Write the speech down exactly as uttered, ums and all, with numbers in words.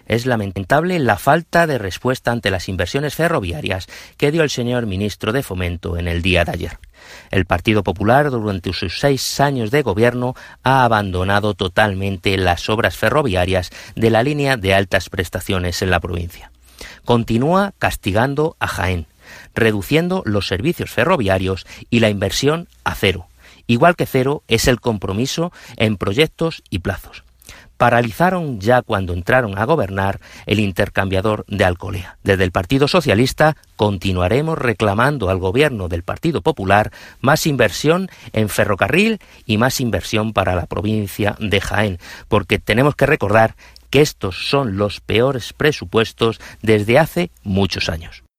Es lamentable la falta de respuesta ante las inversiones ferroviarias que dio el señor ministro de Fomento en el día de ayer. El Partido Popular, durante sus seis años de gobierno, ha abandonado totalmente las obras ferroviarias de la línea de altas prestaciones en la provincia. Continúa castigando a Jaén, reduciendo los servicios ferroviarios y la inversión a cero. Igual que cero es el compromiso en proyectos y plazos. Paralizaron ya cuando entraron a gobernar el intercambiador de Alcolea. Desde el Partido Socialista continuaremos reclamando al gobierno del Partido Popular más inversión en ferrocarril y más inversión para la provincia de Jaén, porque tenemos que recordar que estos son los peores presupuestos desde hace muchos años.